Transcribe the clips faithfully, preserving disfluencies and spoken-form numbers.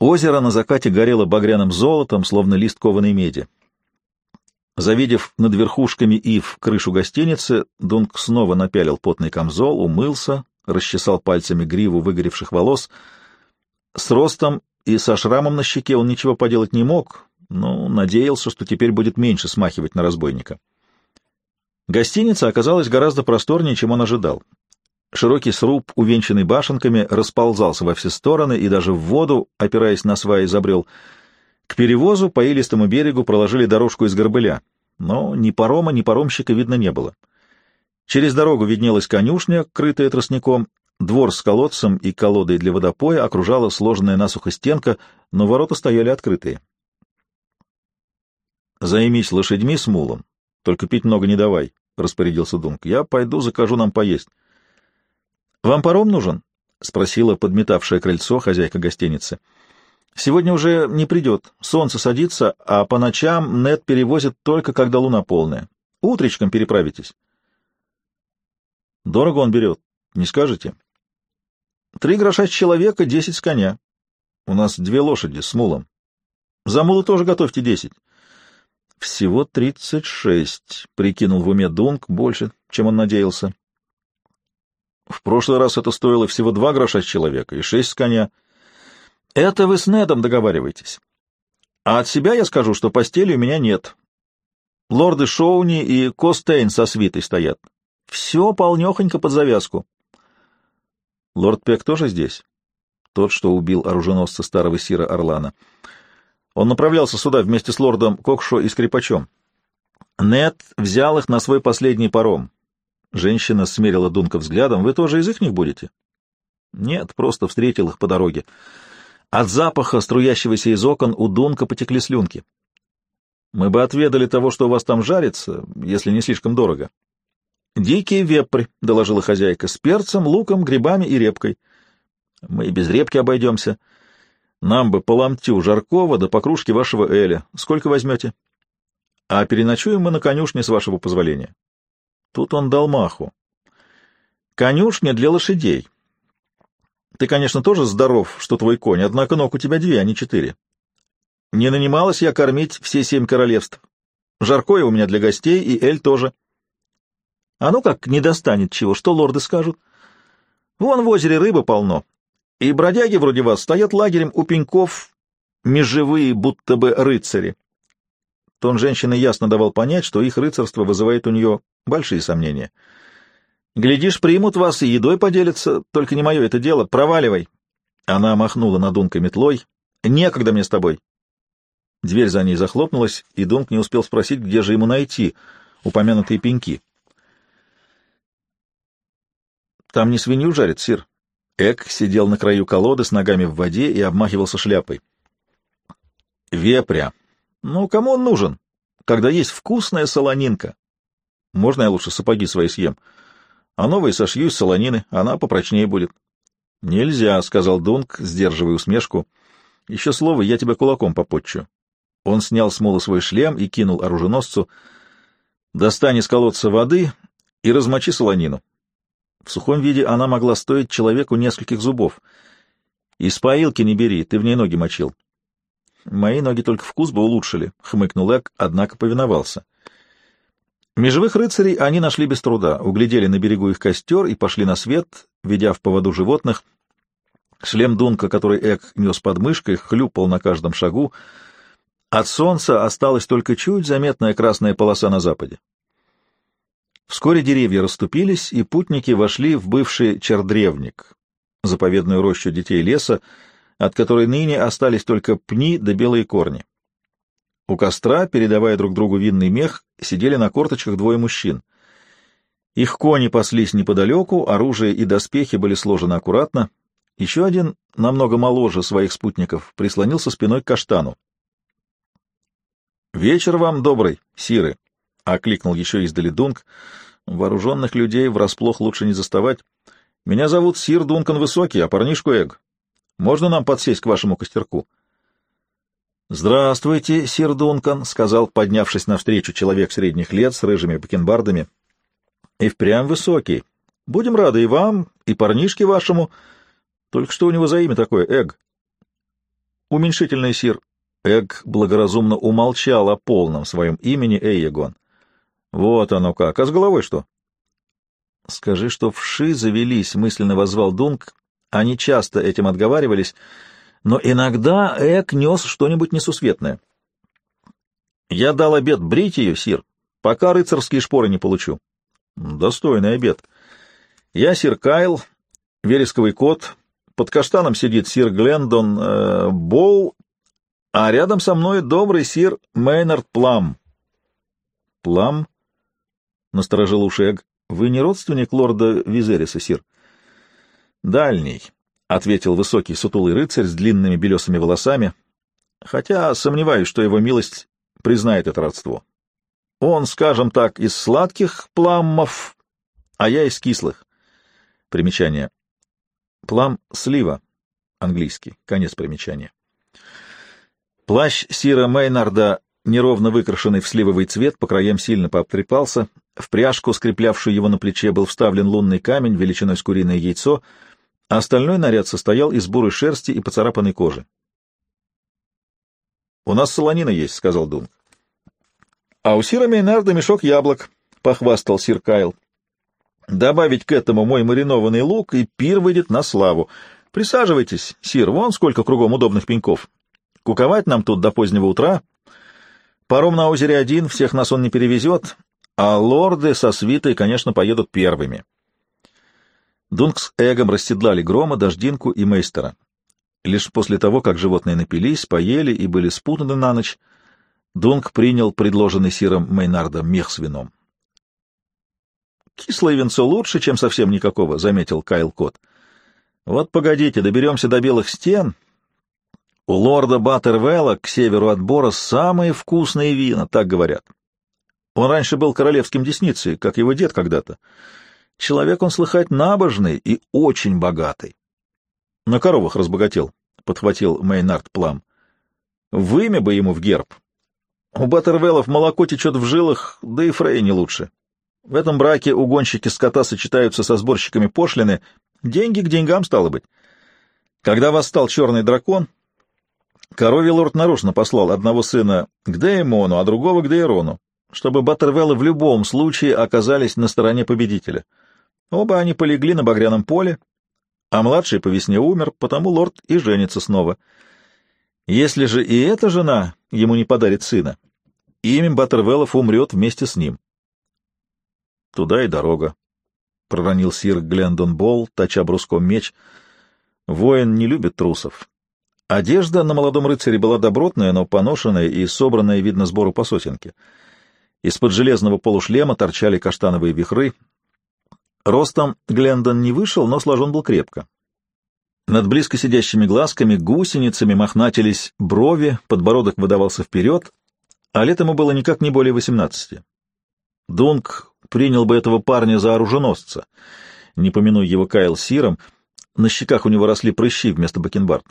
Озеро на закате горело багряным золотом, словно лист кованой меди. Завидев над верхушками ив крышу гостиницы, Дунк снова напялил потный камзол, умылся, расчесал пальцами гриву выгоревших волос. С ростом и со шрамом на щеке он ничего поделать не мог, но надеялся, что теперь будет меньше смахивать на разбойника. Гостиница оказалась гораздо просторнее, чем он ожидал. Широкий сруб, увенчанный башенками, расползался во все стороны и даже в воду, опираясь на сваи, забрел. К перевозу по илистому берегу проложили дорожку из горбыля, но ни парома, ни паромщика видно не было. Через дорогу виднелась конюшня, крытая тростником, двор с колодцем и колодой для водопоя окружала сложенная насухо стенка, но ворота стояли открытые. «Займись лошадьми с мулом, только пить много не давай», — распорядился Дунк. «Я пойду закажу нам поесть». «Вам паром нужен?» — спросила подметавшая крыльцо хозяйка гостиницы. «Сегодня уже не придет. Солнце садится, а по ночам Нед перевозит только, когда луна полная. Утречком переправитесь». «Дорого он берет, не скажете?» «Три гроша с человека, десять с коня. У нас две лошади с мулом. За мула тоже готовьте десять». «Всего тридцать шесть», — прикинул в уме Дунк, больше, чем он надеялся. «В прошлый раз это стоило всего два гроша с человека и шесть с коня». «Это вы с Недом договариваетесь. А от себя я скажу, что постели у меня нет. Лорды Шоуни и Костейн со свитой стоят. Все полнехонько под завязку». «Лорд Пек тоже здесь?» Тот, что убил оруженосца старого сира Орлана. Он направлялся сюда вместе с лордом Кокшо и скрипачом. Нед взял их на свой последний паром. Женщина смерила Дунка взглядом. «Вы тоже из ихних будете?» «Нет, просто встретил их по дороге». От запаха, струящегося из окон, у Дунка потекли слюнки. «Мы бы отведали того, что у вас там жарится, если не слишком дорого». «Дикий вепрь», — доложила хозяйка, — «с перцем, луком, грибами и репкой». «Мы и без репки обойдемся. Нам бы по ломтю жаркого да по кружке вашего эля. Сколько возьмете?» «А переночуем мы на конюшне, с вашего позволения». Тут он дал маху. «Конюшня для лошадей. Ты, конечно, тоже здоров, что твой конь, однако ног у тебя две, а не четыре. Не нанималась я кормить все семь королевств. Жаркое у меня для гостей, и эль тоже. А ну как не достанет чего, что лорды скажут? Вон в озере рыбы полно, и бродяги вроде вас стоят лагерем у пеньков, межевые, будто бы рыцари». Тон женщины ясно давал понять, что их рыцарство вызывает у нее большие сомнения. «Глядишь, примут вас и едой поделятся, только не мое это дело. Проваливай!» Она махнула на Дунка метлой. «Некогда мне с тобой!» Дверь за ней захлопнулась, и Дунк не успел спросить, где же ему найти упомянутые пеньки. «Там не свинью жарят, сир». Эк сидел на краю колоды с ногами в воде и обмахивался шляпой. «Вепря. Ну, кому он нужен, когда есть вкусная солонинка? Можно я лучше сапоги свои съем? А новые сошью из солонины, она попрочнее будет». «Нельзя», — сказал Дунк, сдерживая усмешку. «Еще слово, я тебя кулаком попотчу». Он снял с мула свой шлем и кинул оруженосцу. «Достань из колодца воды и размочи солонину». В сухом виде она могла стоить человеку нескольких зубов. «Из поилки не бери, ты в ней ноги мочил». «Мои ноги только вкус бы улучшили», — хмыкнул Эк, однако повиновался. Межевых рыцарей они нашли без труда, углядели на берегу их костер и пошли на свет, ведя в поводу животных. Шлем Дунка, который Эк нес под мышкой, хлюпал на каждом шагу. От солнца осталась только чуть заметная красная полоса на западе. Вскоре деревья расступились, и путники вошли в бывший чердревник, заповедную рощу детей леса, от которой ныне остались только пни да белые корни. У костра, передавая друг другу винный мех, сидели на корточках двое мужчин. Их кони паслись неподалеку, оружие и доспехи были сложены аккуратно. Еще один, намного моложе своих спутников, прислонился спиной к каштану. «Вечер вам добрый, сиры!» — окликнул еще издали Дунк. «Вооруженных людей врасплох лучше не заставать. Меня зовут сир Дункан Высокий, а парнишку Эг. Можно нам подсесть к вашему костерку?» «Здравствуйте, сир Дункан», — сказал, поднявшись навстречу, человек средних лет с рыжими бакенбардами. «И впрямь высокий. Будем рады и вам, и парнишке вашему. Только что у него за имя такое, Эг?» Уменьшительный, сир. Эг благоразумно умолчал о полном своем имени Эйегон. Вот оно как. А с головой что? Скажи, что вши завелись, мысленно воззвал Дунк. Они часто этим отговаривались, но иногда Эг нес что-нибудь несусветное. Я дал обет брить ее, сир, пока рыцарские шпоры не получу. Достойный обет. Я сир Кайл, вересковый кот, под каштаном сидит сир Глендон э, Боу, а рядом со мной добрый сир Мейнард Плам. Плам? — насторожил уши Эг. — Вы не родственник лорда Визериса, сир? — Дальний, — ответил высокий сутулый рыцарь с длинными белесыми волосами, хотя сомневаюсь, что его милость признает это родство. Он, скажем так, из сладких пламмов, а я из кислых. Примечание. Плам — слива, английский, конец примечания. Плащ сира Мейнарда, неровно выкрашенный в сливовый цвет, по краям сильно пообтрепался. В пряжку, скреплявшую его на плече, был вставлен лунный камень величиной с куриное яйцо, а остальной наряд состоял из бурой шерсти и поцарапанной кожи. — У нас солонина есть, — сказал Дунк. — А у сира Мейнарда мешок яблок, — похвастал сир Кайл. — Добавить к этому мой маринованный лук, и пир выйдет на славу. Присаживайтесь, сир, вон сколько кругом удобных пеньков. Куковать нам тут до позднего утра. Паром на озере один, всех нас он не перевезет, а лорды со свитой, конечно, поедут первыми. Дунк с Эгом расседлали Грома, Дождинку и Мейстера. Лишь после того, как животные напились, поели и были спутаны на ночь, Дунк принял предложенный сиром Мейнардом мех с вином. «Кислое винцо лучше, чем совсем никакого», — заметил Кайл Кот. «Вот погодите, доберемся до белых стен. У лорда Баттервелла к северу от Бора самые вкусные вина, так говорят. Он раньше был королевским десницей, как его дед когда-то. Человек он, слыхать, набожный и очень богатый. На коровах разбогател», — подхватил Мейнард Плам. «Вымя бы ему в герб. У Баттервеллов молоко течет в жилах, да и Фрей не лучше. В этом браке угонщики скота сочетаются со сборщиками пошлины. Деньги к деньгам, стало быть. Когда восстал черный дракон, коровий лорд нарочно послал одного сына к Деймону, а другого к Дейрону, чтобы Баттервеллы в любом случае оказались на стороне победителя. Оба они полегли на багряном поле, а младший по весне умер, потому лорд и женится снова. Если же и эта жена ему не подарит сына, имя Баттервеллов умрет вместе с ним. — Туда и дорога, — проронил сир Глендон Болл, точа бруском меч. Воин не любит трусов. Одежда на молодом рыцаре была добротная, но поношенная и собранная, видно, сбору по сосенке. Из-под железного полушлема торчали каштановые вихры. Ростом Глендон не вышел, но сложен был крепко. Над близко сидящими глазками гусеницами мохнатились брови, подбородок выдавался вперед, а лет ему было никак не более восемнадцати. Дунк принял бы этого парня за оруженосца, не помянуй его Кайл сиром, на щеках у него росли прыщи вместо бакенбард.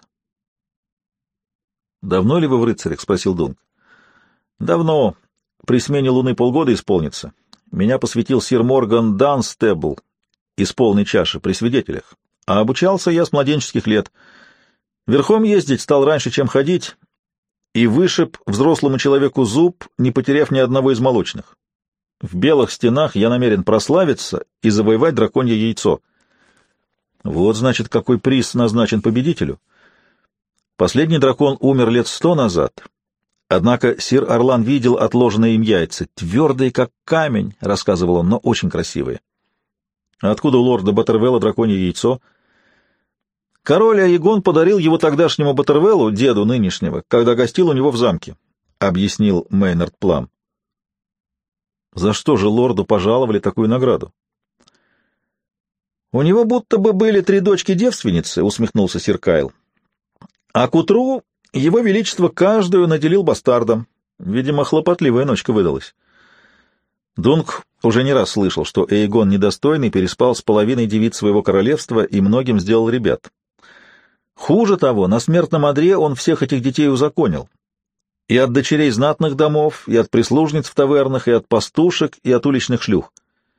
— Давно ли вы в рыцарях? — спросил Дунк. — Давно. При смене луны полгода исполнится. Меня посвятил сир Морган Данстебл из полной чаши при свидетелях, а обучался я с младенческих лет. Верхом ездить стал раньше, чем ходить, и вышиб взрослому человеку зуб, не потеряв ни одного из молочных. В белых стенах я намерен прославиться и завоевать драконье яйцо. Вот, значит, какой приз назначен победителю. Последний дракон умер лет сто назад. Однако сир Орлан видел отложенные им яйца, твердые, как камень, — рассказывал он, — но очень красивые. Откуда у лорда Баттервелла драконье яйцо? Король Аегон подарил его тогдашнему Баттервеллу, деду нынешнего, когда гостил у него в замке, — объяснил Мейнард Плам. За что же лорду пожаловали такую награду? — У него будто бы были три дочки-девственницы, — усмехнулся сир Кайл. — А к утру его величество каждую наделил бастардом. Видимо, хлопотливая ночка выдалась. Дунк уже не раз слышал, что Эйгон недостойный переспал с половиной девиц своего королевства и многим сделал ребят. Хуже того, на смертном одре он всех этих детей узаконил. И от дочерей знатных домов, и от прислужниц в тавернах, и от пастушек, и от уличных шлюх.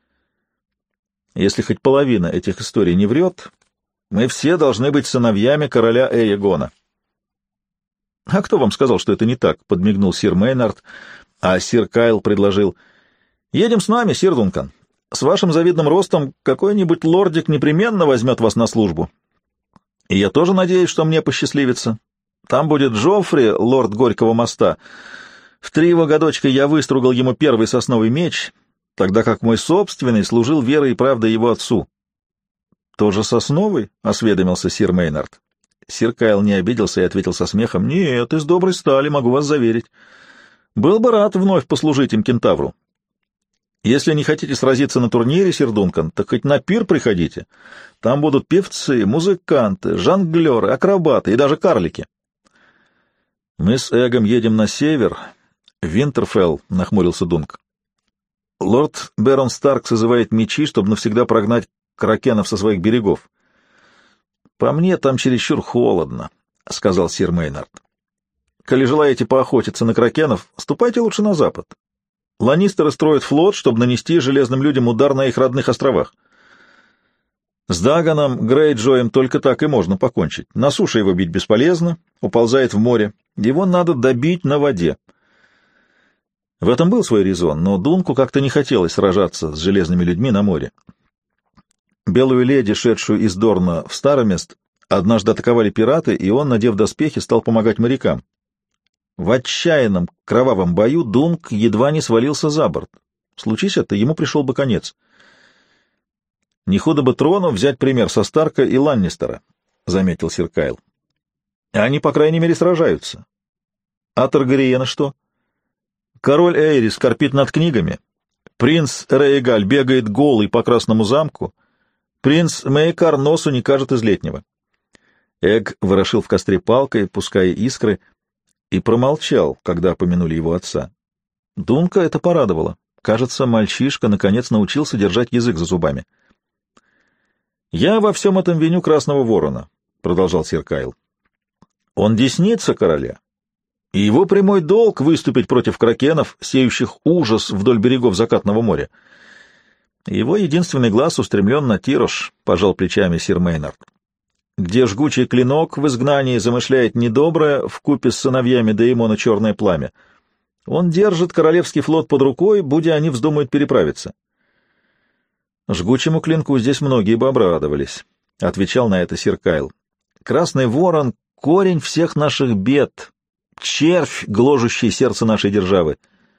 Если хоть половина этих историй не врет, мы все должны быть сыновьями короля Эйгона. — А кто вам сказал, что это не так? — подмигнул сир Мейнард, а сир Кайл предложил. — Едем с нами, сир Дункан. С вашим завидным ростом какой-нибудь лордик непременно возьмет вас на службу. И я тоже надеюсь, что мне посчастливится. Там будет Джоффри, лорд Горького моста. В три его годочка я выстругал ему первый сосновый меч, тогда как мой собственный служил верой и правдой его отцу. — Тоже сосновый? — осведомился сир Мейнард. Сир Кайл не обиделся и ответил со смехом. — Нет, из доброй стали, могу вас заверить. Был бы рад вновь послужить им кентавру. Если не хотите сразиться на турнире, сир Дункан, так хоть на пир приходите. Там будут певцы, музыканты, жонглеры, акробаты и даже карлики. — Мы с Эгом едем на север. — Винтерфелл, — нахмурился Дунк. — Лорд Берон Старк созывает мечи, чтобы навсегда прогнать кракенов со своих берегов. — По мне там чересчур холодно, — сказал сир Мейнард. — Коли желаете поохотиться на кракенов, ступайте лучше на запад. Ланнистеры строят флот, чтобы нанести железным людям удар на их родных островах. С Даганом, Грейджоем только так и можно покончить. На суше его бить бесполезно, уползает в море. Его надо добить на воде. В этом был свой резон, но Дунку как-то не хотелось сражаться с железными людьми на море. Белую леди, шедшую из Дорна в Старомест, однажды атаковали пираты, и он, надев доспехи, стал помогать морякам. В отчаянном кровавом бою Дунк едва не свалился за борт. Случись это, ему пришел бы конец. Не худо бы трону взять пример со Старка и Ланнистера, — заметил сир Кайл. Они, по крайней мере, сражаются. А Таргариена что? Король Эйрис корпит над книгами. Принц Рейгаль бегает голый по Красному замку. Принц Мейкар носу не кажет из летнего. Эг ворошил в костре палкой, пуская искры, и промолчал, когда помянули его отца. Дунка это порадовало. Кажется, мальчишка наконец научился держать язык за зубами. — Я во всем этом виню Красного Ворона, — продолжал сир Кайл. — Он десница короля, и его прямой долг выступить против кракенов, сеющих ужас вдоль берегов Закатного моря. Его единственный глаз устремлен на Тирош, — пожал плечами сир Мейнард. Где жгучий клинок в изгнании замышляет недоброе вкупе с сыновьями Деймона черное пламя. Он держит королевский флот под рукой, будя они вздумают переправиться. Жгучему клинку здесь многие бы обрадовались, — отвечал на это сир Кайл. Красный ворон — корень всех наших бед, червь, гложущий сердце нашей державы.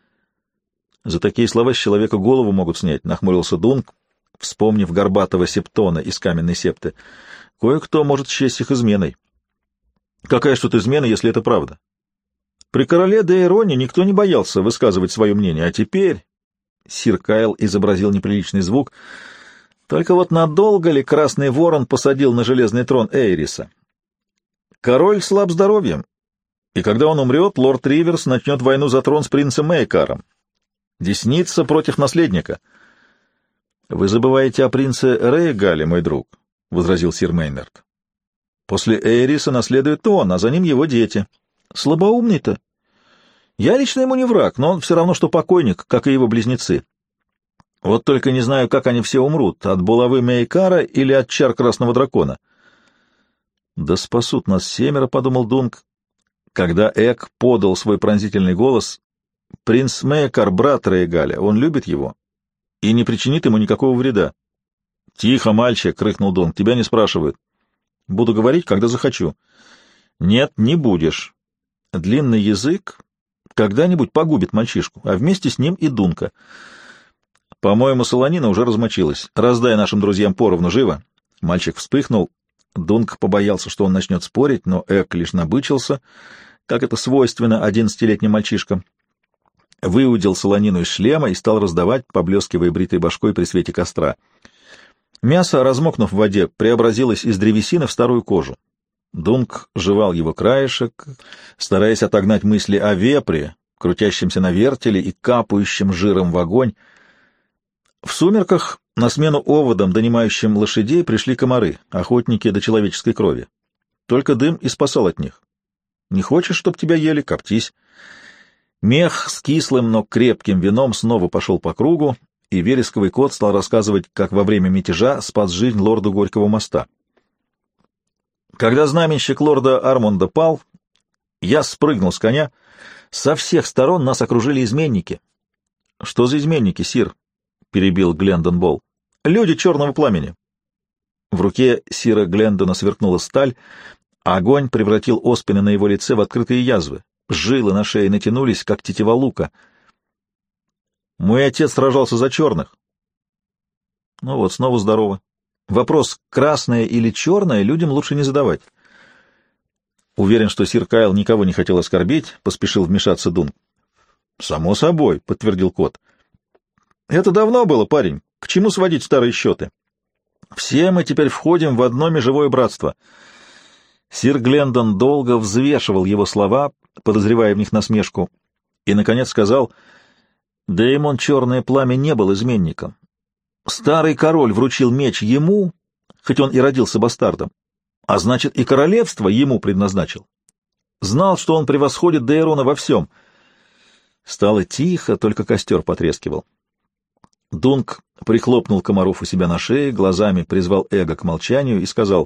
За такие слова с человека голову могут снять, — нахмурился Дунк, вспомнив горбатого септона из каменной септы. Кое-кто может счесть их изменой. Какая ж тут измена, если это правда? При короле Дейроне никто не боялся высказывать свое мнение, а теперь... Сир Кайл изобразил неприличный звук. Только вот надолго ли Красный Ворон посадил на железный трон Эйриса? Король слаб здоровьем, и когда он умрет, лорд Риверс начнет войну за трон с принцем Мейкаром. Десница против наследника. — Вы забываете о принце Рейгале, мой друг, — возразил сир Мейнард. — После Эйриса наследует он, а за ним его дети. — Слабоумный-то. Я лично ему не враг, но он все равно, что покойник, как и его близнецы. Вот только не знаю, как они все умрут, от булавы Мейкара или от чар Красного Дракона. — Да спасут нас семеро, — подумал Дунк. Когда Эк подал свой пронзительный голос, — принц Мейкар — брат Рейгаля, он любит его и не причинит ему никакого вреда. — Тихо, мальчик, — крикнул Дунк, — тебя не спрашивают. — Буду говорить, когда захочу. — Нет, не будешь. Длинный язык когда-нибудь погубит мальчишку, а вместе с ним и Дунка. По-моему, солонина уже размочилась. Раздай нашим друзьям поровну, живо. Мальчик вспыхнул. Дунк побоялся, что он начнет спорить, но Эк лишь набычился, как это свойственно одиннадцатилетним мальчишкам. Выудил солонину из шлема и стал раздавать, поблескивая бритой башкой при свете костра. Мясо, размокнув в воде, преобразилось из древесины в старую кожу. Дунк жевал его краешек, стараясь отогнать мысли о вепре, крутящемся на вертеле и капающем жиром в огонь. В сумерках на смену оводам, донимающим лошадей, пришли комары, охотники до человеческой крови. Только дым и спасал от них. Не хочешь, чтоб тебя ели, коптись. Мех с кислым, но крепким вином снова пошел по кругу, и вересковый кот стал рассказывать, как во время мятежа спас жизнь лорду Горького моста. Когда знаменщик лорда Армонда пал, Я спрыгнул с коня. Со всех сторон нас окружили изменники. — Что за изменники, сир? — перебил Глендон Болл. — Люди черного пламени. В руке сира Глендона сверкнула сталь, а огонь превратил оспины на его лице в открытые язвы. Жилы на шее натянулись, как тетива лука. Мой отец сражался за черных. Ну вот, снова здорово. Вопрос, красное или черное, людям лучше не задавать. Уверен, что сир Кайл никого не хотел оскорбить, поспешил вмешаться Дунк. — Само собой, — подтвердил кот. — Это давно было, парень. К чему сводить старые счеты? Все мы теперь входим в одно межевое братство. Сир Глендон долго взвешивал его слова, подозревая в них насмешку, и, наконец, сказал: Дэймон Черное Пламя не был изменником. Старый король вручил меч ему, хоть он и родился бастардом, а значит, и королевство ему предназначил. Знал, что он превосходит Дейрона во всем. Стало тихо, только костер потрескивал. Дунк прихлопнул комаров у себя на шее, глазами призвал эго к молчанию и сказал: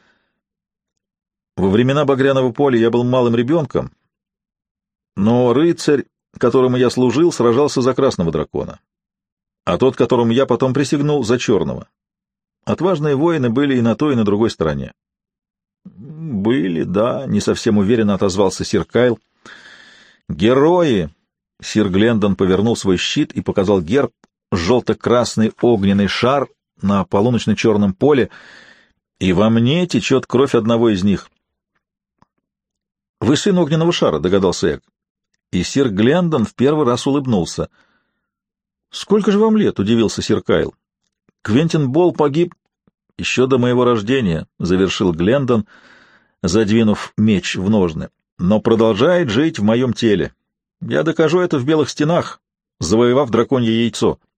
«Во времена Багряного поля я был малым ребенком, но рыцарь, которому я служил, сражался за красного дракона, а тот, которому я потом присягнул, за черного. Отважные воины были и на той, и на другой стороне». «Были, да», — не совсем уверенно отозвался сир Кайл. «Герои!» — сир Глендон повернул свой щит и показал герб, желто-красный огненный шар на полуночно-черном поле, и во мне течет кровь одного из них. «Вы сын огненного шара», — догадался Эг. И сир Глендон в первый раз улыбнулся. «Сколько же вам лет?» — удивился сир Кайл. «Квентин Болл погиб еще до моего рождения», — завершил Глендон, задвинув меч в ножны, «но продолжает жить в моем теле. Я докажу это в белых стенах, завоевав драконье яйцо».